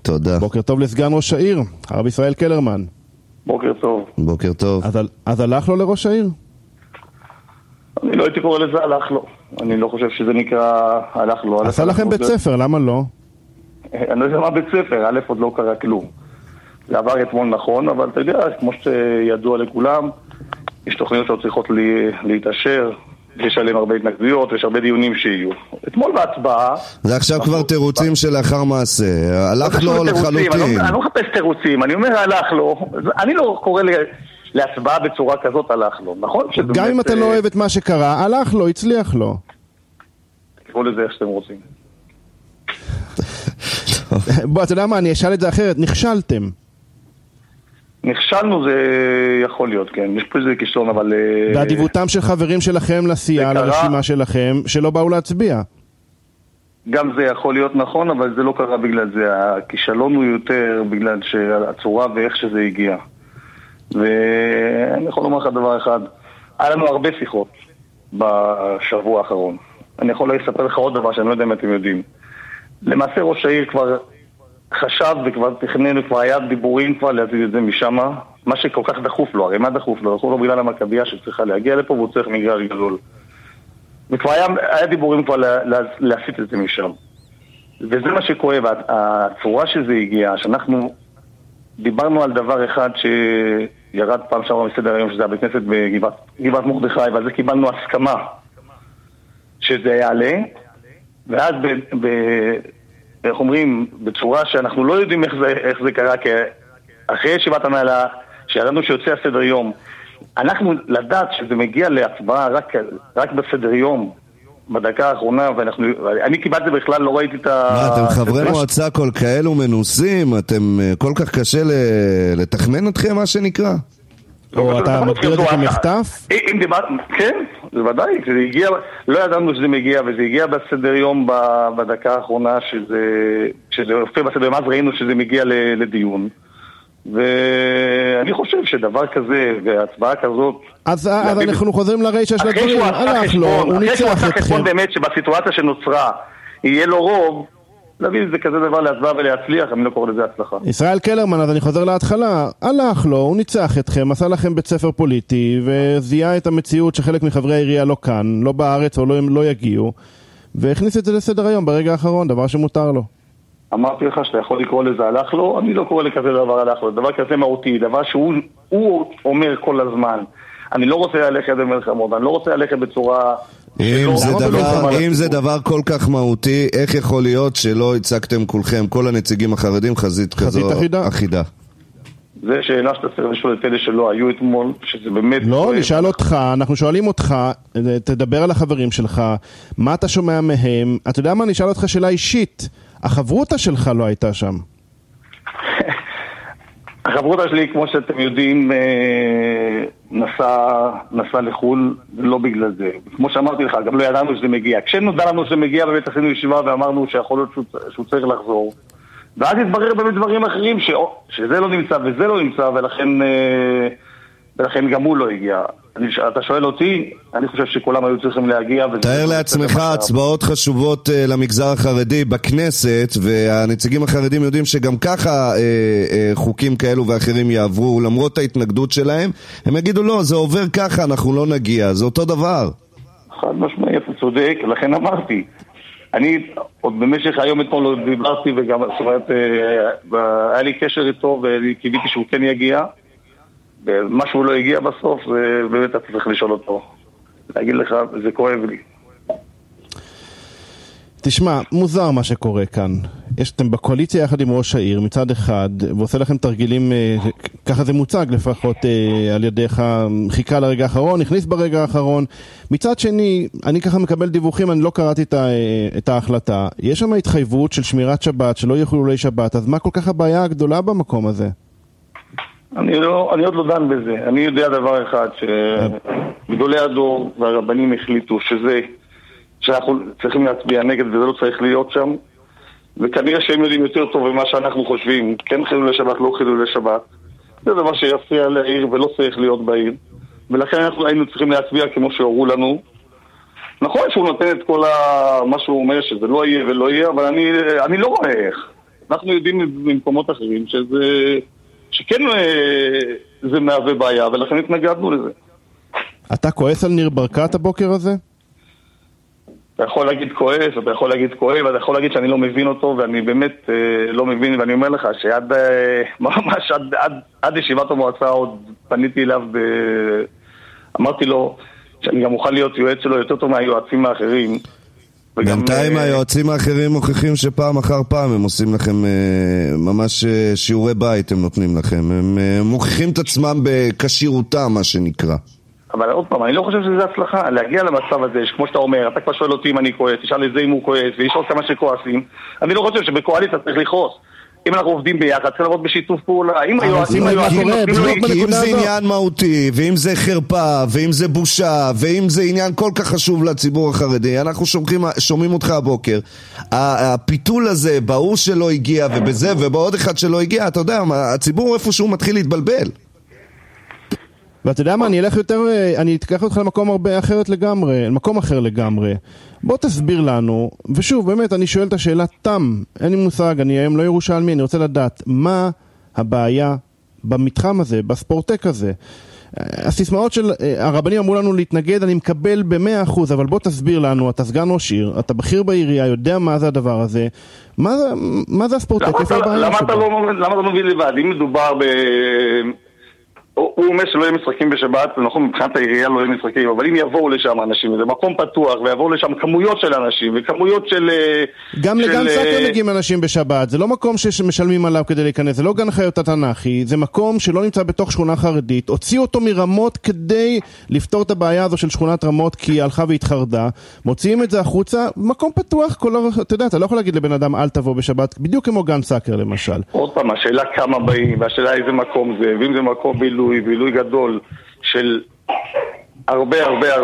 תודה. בוקר טוב לסגן ראש העיר, הרב ישראל קלרמן. בוקר טוב. בוקר טוב. אז הלך לו לראש העיר? אני לא הייתי קורא לזה הלך לו. אני לא חושב שזה נקרא הלך לו. עשה לכם בית ספר, למה לא? אני לא יודע מה בית ספר, א' עוד לא קרה כלום. זה עבר אתמול נכון, אבל אתה יודע, כמו שידוע לכולם, יש תוכניות שעוד צריכות להתאשר, יש עליהם הרבה התנגדויות, יש הרבה דיונים שיהיו. אתמול בהצבעה... זה עכשיו כבר תירוצים שלאחר מעשה, הלך לו לחלוטין. אני לא מחפש תירוצים, אני אומר הלך לו, אני לא קורא להצבעה בצורה כזאת הלך לו, נכון? גם אם אתה לא אוהב את מה שקרה, הלך לו, הצליח לו. תקראו לזה איך שאתם רוצים. בוא, אתה יודע מה, אני אשאל את זה אחרת, נכשלתם. נכשלנו זה יכול להיות, כן. יש פה איזה כישלון, אבל... באדיבותם של חברים שלכם לסיעה, לרשימה שלכם, שלא באו להצביע. גם זה יכול להיות נכון, אבל זה לא קרה בגלל זה. הכישלון הוא יותר בגלל הצורה ואיך שזה הגיע. ואני יכול לומר לך דבר אחד. היה לנו הרבה שיחות בשבוע האחרון. אני יכול לספר לך עוד דבר שאני לא יודע אם אתם יודעים. למעשה ראש העיר כבר... חשב וכבר תכנן וכבר היה דיבורים כבר להזיז את זה משם, מה שכל כך דחוף לו, הרי מה דחוף לו? דחוף לו בגלל המכבייה שצריכה להגיע לפה והוא צריך מגרש גדול. וכבר היה דיבורים כבר להסיט את זה משם. וזה מה שכואב, הצורה שזה הגיע, שאנחנו דיברנו על דבר אחד שירד פעם שעברה מסדר היום, שזה היה בית כנסת בגבעת מרדכי, ועל זה קיבלנו הסכמה שזה יעלה, ואז איך אומרים, בצורה שאנחנו לא יודעים איך זה קרה, כי אחרי ישיבת הנהלה, שידענו שיוצא הסדר יום, אנחנו לדעת שזה מגיע להצבעה רק בסדר יום, בדקה האחרונה, אני קיבלתי בכלל, לא ראיתי את ה... מה, אתם חברי מועצה כל כאלו מנוסים, אתם כל כך קשה לתכנן אתכם, מה שנקרא? או אתה מגדיר את זה כמחטף? כן, זה ודאי, זה הגיע, לא ידענו שזה מגיע, וזה הגיע בסדר יום בדקה האחרונה, שזה הופיע בסדר יום, אז ראינו שזה מגיע לדיון, ואני חושב שדבר כזה, והצבעה כזאת... אז אנחנו חוזרים לרשע של הדברים, הלך לו, הוא ניצח אתכם. באמת שבסיטואציה שנוצרה יהיה לו רוב, להביא את זה כזה דבר להצבעה ולהצליח, אני לא קורא לזה הצלחה. ישראל קלרמן, אז אני חוזר להתחלה, הלך לו, הוא ניצח אתכם, עשה לכם בית ספר פוליטי, וזיהה את המציאות שחלק מחברי העירייה לא כאן, לא בארץ או לא יגיעו, והכניס את זה לסדר היום ברגע האחרון, דבר שמותר לו. אמרתי לך שאתה יכול לקרוא לזה הלך לו, אני לא קורא לכזה דבר הלך לו, דבר כזה מהותי, דבר שהוא אומר כל הזמן, אני לא רוצה ללכת במלחמות, אני לא רוצה ללכת בצורה... אם זה דבר כל כך מהותי, איך יכול להיות שלא הצגתם כולכם, כל הנציגים החרדים, חזית כזו אחידה? זה שאלה שאתה צריך לשאול את אלה שלא היו אתמול, שזה באמת... לא, נשאל אותך, אנחנו שואלים אותך, תדבר על החברים שלך, מה אתה שומע מהם, אתה יודע מה, נשאל אותך שאלה אישית, החברותה שלך לא הייתה שם. החברותה שלי, כמו שאתם יודעים, נסע לחול, לא בגלל זה. כמו שאמרתי לך, גם לא ידענו שזה מגיע. כשנודע לנו שזה מגיע, באמת עשינו ישיבה ואמרנו שיכול להיות שהוא צריך לחזור. ואז התברר באמת דברים אחרים שזה לא נמצא וזה לא נמצא, ולכן גם הוא לא הגיע. אתה שואל אותי, אני חושב שכולם היו צריכים להגיע. תאר לעצמך הצבעות חשובות למגזר החרדי בכנסת, והנציגים החרדים יודעים שגם ככה חוקים כאלו ואחרים יעברו, למרות ההתנגדות שלהם, הם יגידו לא, זה עובר ככה, אנחנו לא נגיע, זה אותו דבר. חד משמעי, אתה צודק, לכן אמרתי. אני עוד במשך היום אתמול דיברתי, וגם זאת אומרת, היה לי קשר איתו, וקיוויתי שהוא כן יגיע. ומה שהוא לא הגיע בסוף, זה באמת אתה צריך לשאול אותו. להגיד לך, זה כואב לי. תשמע, מוזר מה שקורה כאן. אתם בקואליציה יחד עם ראש העיר מצד אחד, ועושה לכם תרגילים, ככה זה מוצג לפחות על ידיך, חיכה לרגע האחרון, הכניס ברגע האחרון. מצד שני, אני ככה מקבל דיווחים, אני לא קראתי את ההחלטה. יש שם התחייבות של שמירת שבת, שלא יהיו חילולי שבת, אז מה כל כך הבעיה הגדולה במקום הזה? אני עוד לא דן בזה. אני יודע דבר אחד, שגדולי הדור והרבנים החליטו שאנחנו צריכים להצביע נגד וזה לא צריך להיות שם, וכנראה שהם יודעים יותר טוב ממה שאנחנו חושבים, כן חילולי שבת, לא חילולי שבת. זה דבר שיפריע לעיר ולא צריך להיות בעיר, ולכן אנחנו היינו צריכים להצביע כמו שהורו לנו. נכון שהוא נותן את כל מה שהוא אומר שזה לא יהיה ולא יהיה, אבל אני לא רואה איך. אנחנו יודעים במקומות אחרים שכן זה מהווה בעיה, ולכן התנגדנו לזה. אתה כועס על ניר ברקת הבוקר הזה? אתה יכול להגיד כועס, אתה יכול להגיד כואב, אתה יכול להגיד שאני לא מבין אותו, ואני באמת לא מבין, ואני אומר לך שעד ממש עד ישיבת המועצה עוד פניתי אליו, אמרתי לו שאני גם מוכן להיות יועץ שלו יותר טוב מהיועצים האחרים. בינתיים היועצים האחרים מוכיחים שפעם אחר פעם הם עושים לכם ממש שיעורי בית, הם נותנים לכם, הם מוכיחים את עצמם בקשירותם, מה שנקרא. אבל עוד פעם, אני לא חושב שזה הצלחה, להגיע למצב הזה, כמו שאתה אומר, אתה כבר שואל אותי אם אני כועס, תשאל את זה אם הוא כועס, ויש עוד כמה שכועסים, אני לא חושב שבקואליציה צריך לכעוס. אם אנחנו עובדים ביחד, צריך לעבוד בשיתוף פעולה. אם זה עניין מהותי, ואם זה חרפה, ואם זה בושה, ואם זה עניין כל כך חשוב לציבור החרדי, אנחנו שומעים אותך הבוקר. הפיתול הזה, בהוא שלא הגיע, ובזה, ובעוד אחד שלא הגיע, אתה יודע, הציבור איפשהו מתחיל להתבלבל. ואתה יודע מה, אני אתקח אותך למקום מקום אחר לגמרי. בוא תסביר לנו, ושוב, באמת, אני שואל את השאלה תם, אין לי מושג, אני היום לא ירושלמי, אני רוצה לדעת, מה הבעיה במתחם הזה, בספורטק הזה? הסיסמאות של הרבנים אמרו לנו להתנגד, אני מקבל ב100%, אבל בוא תסביר לנו, אתה סגן ראש עיר, אתה בכיר בעירייה, יודע מה זה הדבר הזה, מה זה הספורטק? למה אתה לא מבין לבד? אם מדובר הוא אומר שלא יהיה משחקים בשבת, נכון, מבחינת העירייה לא יהיה משחקים, אבל אם יבואו לשם אנשים, זה מקום פתוח, ויבואו לשם כמויות של אנשים, וכמויות של... גם לגן סאקר מגיעים אנשים בשבת, זה לא מקום שמשלמים עליו כדי להיכנס, זה לא גן חיות התנ"כי, זה מקום שלא נמצא בתוך שכונה חרדית, הוציאו אותו מרמות כדי לפתור את הבעיה הזו של שכונת רמות, כי היא הלכה והתחרדה, מוציאים את זה החוצה, מקום פתוח, אתה יודע, אתה לא יכול להגיד לבן אדם אל תבוא בשבת, בדיוק כמו גן סאקר למשל. עוד פעם, השאלה כמה באים, והשאלה איזה מקום זה, ואם זה מקום בילוי גדול של הרבה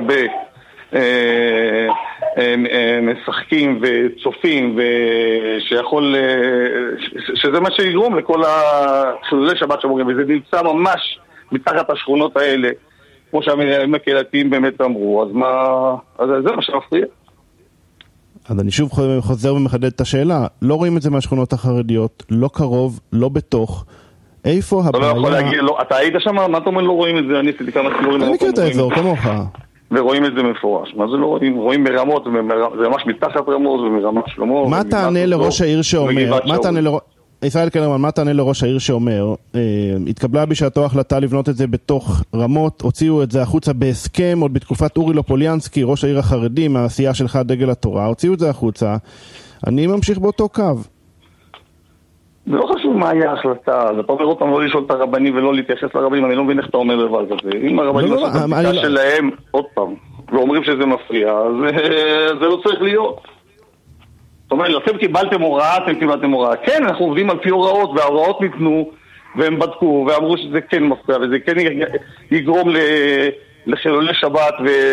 משחקים וצופים, ושיכול שזה מה שיגרום לכל החילולי שבת שאומרים, וזה נמצא ממש מתחת השכונות האלה, כמו שהמנהלים הקהילתיים באמת אמרו, אז זה מה שמפריע. אז אני שוב חוזר ומחדד את השאלה, לא רואים את זה מהשכונות החרדיות, לא קרוב, לא בתוך. איפה הבעיה? אתה לא יכול להגיד, אתה היית שם, מה אתה אומר לא רואים את זה? אני עשיתי כמה סיפורים. אני מכיר את האזור, כמוך. ורואים את זה מפורש. מה זה לא רואים? רואים ברמות, זה ממש מתחת רמות ומרמת שלמה. מה תענה לראש העיר שאומר, ישראל קלרמן, מה תענה לראש העיר שאומר, התקבלה בשעתו החלטה לבנות את זה בתוך רמות, הוציאו את זה החוצה בהסכם, עוד בתקופת אורי לופוליאנסקי, ראש העיר החרדי, מהעשייה שלך דגל התורה, הוציאו את זה החוצה, אני ממשיך באותו קו. זה לא חשוב מה היה ההחלטה, אז אתה אומר אותם לא לשאול את הרבנים ולא להתייחס לרבנים, אני לא מבין איך אתה אומר דבר כזה. אם הרבנים עשו את הבדיקה שלהם, עוד פעם, ואומרים שזה מפריע, אז זה לא צריך להיות. זאת אומרת, אתם קיבלתם הוראה, כן, אנחנו עובדים על פי הוראות, וההוראות ניתנו, והם בדקו, ואמרו שזה כן מפריע, וזה כן יגרום לחילולי שבת,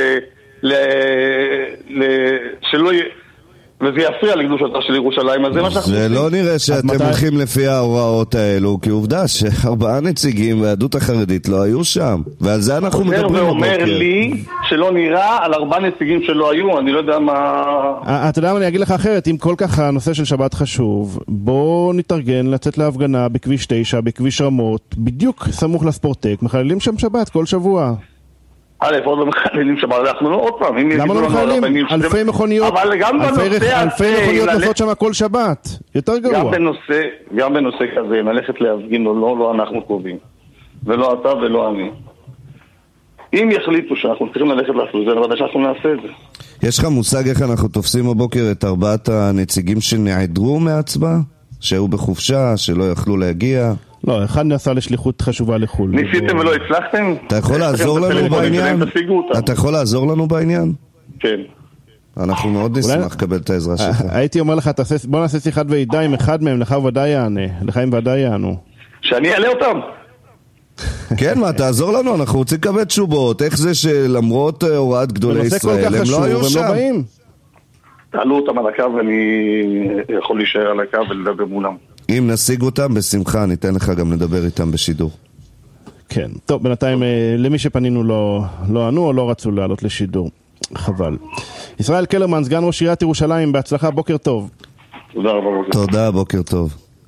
שלא יהיה... וזה יפריע לקדושתה של ירושלים, אז זה מה שאנחנו עושים. זה לא נראה שאתם הולכים לפי ההוראות האלו, כי עובדה ש4 נציגים והיהדות החרדית לא היו שם, ועל זה אנחנו מדברים בבוקר. ואומר לי שלא נראה על 4 נציגים שלא היו, אני לא יודע מה... אתה יודע מה, אני אגיד לך אחרת, אם כל כך הנושא של שבת חשוב, בוא נתארגן לצאת להפגנה בכביש 9, בכביש רמות, בדיוק סמוך לספורטק, מחללים שם שבת כל שבוע. עוד לא מחללים שבת, אנחנו לא עוד פעם. למה לא מחללים? אלפי מכוניות, אלפי מכוניות נוסעות שם כל שבת. יותר גרוע. גם בנושא כזה, ללכת להפגין או לא אנחנו קובעים. ולא אתה ולא אני. אם יחליטו שאנחנו צריכים ללכת לעשות זה, נראה שאנחנו נעשה את זה. יש לך מושג איך אנחנו תופסים הבוקר את 4 הנציגים שנעדרו מההצבעה? שהיו בחופשה, שלא יכלו להגיע? לא, אחד נסע לשליחות חשובה לחול. ניסיתם ולא הצלחתם? אתה יכול לעזור לנו בעניין? אתה יכול לעזור לנו בעניין? כן. אנחנו מאוד נשמח לקבל את העזרה שלך. הייתי אומר לך, בוא נעשה שיחת ועידה עם אחד מהם, לך ודאי יענה. לך הם ודאי יענו. שאני אעלה אותם? כן, מה, תעזור לנו, אנחנו רוצים לקבל תשובות. איך זה שלמרות הוראת גדולי ישראל, הם לא היו שם? תעלו אותם על הקו ואני יכול להישאר על הקו ולדבר מולם. אם נשיג אותם, בשמחה, ניתן לך גם לדבר איתם בשידור. כן, טוב, בינתיים למי שפנינו לא ענו או לא רצו לעלות לשידור. חבל. ישראל קלרמן, סגן ראש עיריית ירושלים, בהצלחה, בוקר טוב. תודה רבה. תודה, בוקר טוב.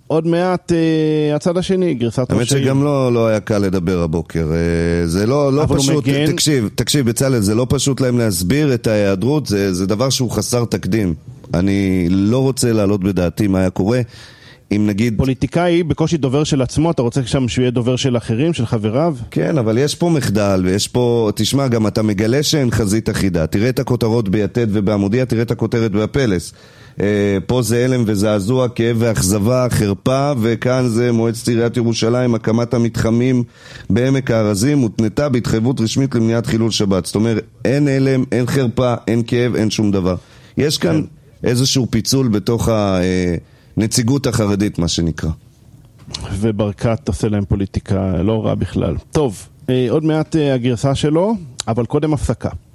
עוד מעט הצד השני, גרסת ראש העיר. האמת שגם לא היה קל לדבר הבוקר. זה לא פשוט, תקשיב בצלאל, זה לא פשוט להם להסביר את ההיעדרות, זה דבר שהוא חסר תקדים. אני לא רוצה לעלות בדעתי מה היה קורה. אם נגיד... פוליטיקאי בקושי דובר של עצמו, אתה רוצה שם שהוא יהיה דובר של אחרים, של חבריו? כן, אבל יש פה מחדל, ויש פה, תשמע, גם אתה מגלה שאין חזית אחידה. תראה את הכותרות ביתד ובעמודיה, תראה את הכותרת בהפלס. פה זה אלם וזעזוע, כאב ואכזבה, חרפה, וכאן זה מועצת עיריית ירושלים, הקמת המתחמים בעמק הארזים, הותנתה בהתחייבות רשמית למניעת חילול שבת. זאת אומרת, אין אלם, אין חרפה, אין כאב, אין שום דבר. יש כאן איזשהו פיצול בתוך הנציגות החרדית, מה שנקרא. וברקת עושה להם פוליטיקה לא רע בכלל. טוב, עוד מעט הגרסה שלו, אבל קודם הפסקה.